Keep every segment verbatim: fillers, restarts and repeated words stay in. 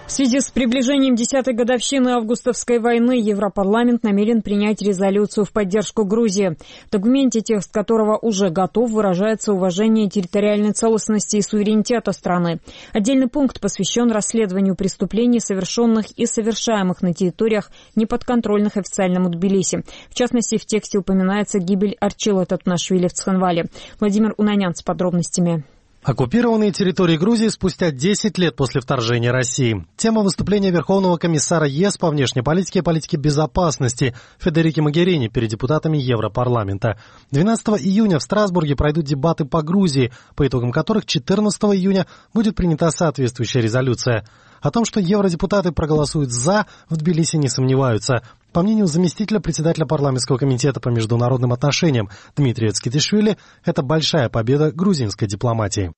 В связи с приближением десятой годовщины августовской войны Европарламент намерен принять резолюцию в поддержку Грузии. В документе, текст которого уже готов, выражается уважение территориальной целостности и суверенитета страны. Отдельный пункт посвящен расследованию преступлений, совершенных и совершаемых на территориях, неподконтрольных официальному Тбилиси. В частности, в тексте упоминается гибель Арчила Татунашвили в Цхинвале. Владимир Унанян с подробностями. Оккупированные территории Грузии спустя десять лет после вторжения России. Тема выступления Верховного комиссара ЕС по внешней политике и политике безопасности Федерики Могерини перед депутатами Европарламента. двенадцатого июня в Страсбурге пройдут дебаты по Грузии, по итогам которых четырнадцатого июня будет принята соответствующая резолюция. О том, что евродепутаты проголосуют «за», в Тбилиси не сомневаются. По мнению заместителя председателя парламентского комитета по международным отношениям Дмитрия Цкитишвили, это большая победа грузинской дипломатии.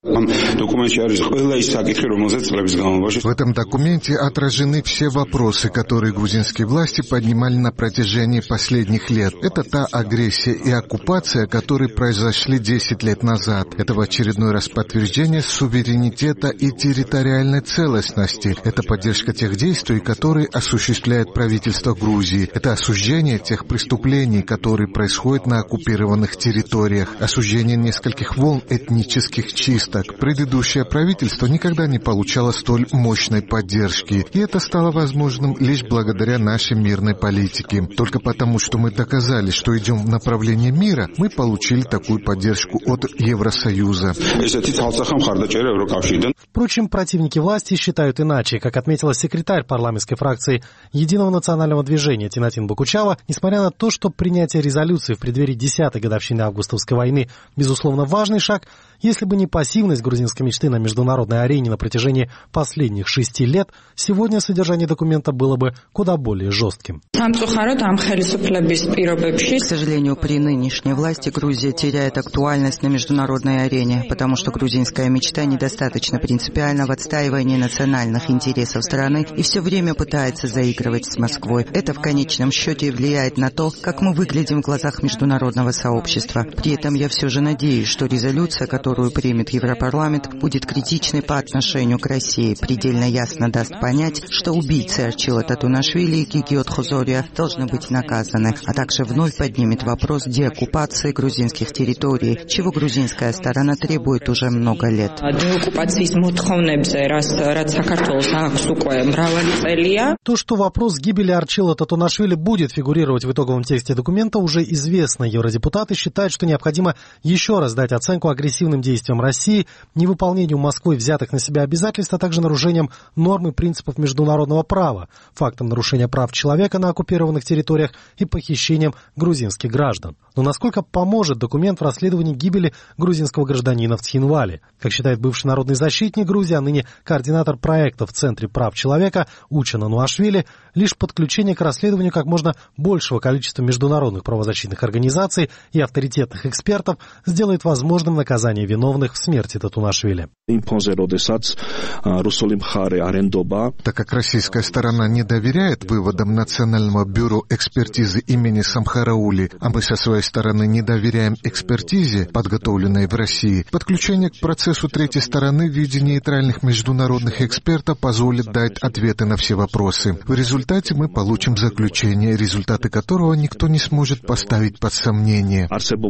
В этом документе отражены все вопросы, которые грузинские власти поднимали на протяжении последних лет. Это та агрессия и оккупация, которые произошли десять лет назад. Это в очередной раз подтверждение суверенитета и территориальной целостности. Это поддержка тех действий, которые осуществляет правительство Грузии. Это осуждение тех преступлений, которые происходят на оккупированных территориях. Осуждение нескольких волн этнических чисток. Предыдущее правительство никогда не получало столь мощной поддержки. И это стало возможным лишь благодаря нашей мирной политике. Только потому, что мы доказали, что идем в направлении мира, мы получили такую поддержку от Евросоюза. Впрочем, противники власти считают иначе. Как отметила секретарь парламентской фракции Единого национального движения Тинатин Бакучава, несмотря на то, что принятие резолюции в преддверии десятой годовщины августовской войны безусловно важный шаг, если бы не пассивность грузинской мечты на международной арене на протяжении последних шести лет, сегодня содержание документа было бы куда более жестким. К сожалению, при нынешней власти Грузия теряет актуальность на международной арене, потому что грузинская мечта недостаточно принципиальна в отстаивании национальных интересов страны и все время пытается заигрывать с Москвой. Это в конечном счете влияет на то, как мы выглядим в глазах международного сообщества. При этом я все же надеюсь, что резолюция, которую примет Европарламент, будет критичной по отношению к России, предельно ясно даст понять, что убийцы Арчила Татунашвили и Гигиот Хозория должны быть наказаны, а также вновь поднимет вопрос деоккупации грузинских территорий, чего грузинская сторона требует уже много лет. То, что вопрос гибели Арчила Татунашвили будет фигурировать в итоговом тексте документа, уже известно. Евродепутаты считают, что необходимо еще раз дать оценку агрессивным действиям России, невыполнению Москвой взятых на себя обязательств, а также нарушением норм и принципов международного права, фактом нарушения прав человека на оккупированных территориях и похищением грузинских граждан. Но насколько поможет документ в расследовании гибели грузинского гражданина в Цхинвале? Как считает бывший народный защитник Грузии, а ныне координатор проекта в Центре прав человека Учена Нуашвили, лишь подключение к расследованию как можно большего количества международных правозащитных организаций и авторитетных экспертов сделает возможным наказание виновных в смерти Татунашвили. Так как российская сторона не доверяет выводам Национального бюро экспертизы имени Самхараули, а мы со своей стороны не доверяем экспертизе, подготовленной в России, подключение к процессу третьей стороны в виде нейтральных международных экспертов позволит дать ответы на все вопросы. В результате мы получим заключение, результаты которого никто не сможет поставить под сомнение.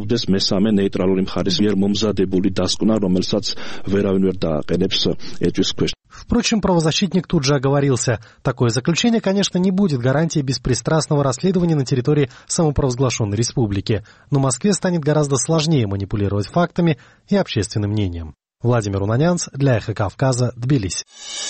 Впрочем, правозащитник тут же оговорился. Такое заключение, конечно, не будет гарантией беспристрастного расследования на территории самопровозглашенной республики, но Москве станет гораздо сложнее манипулировать фактами и общественным мнением. Владимир Унанянц для Эхо Кавказа, Тбилиси.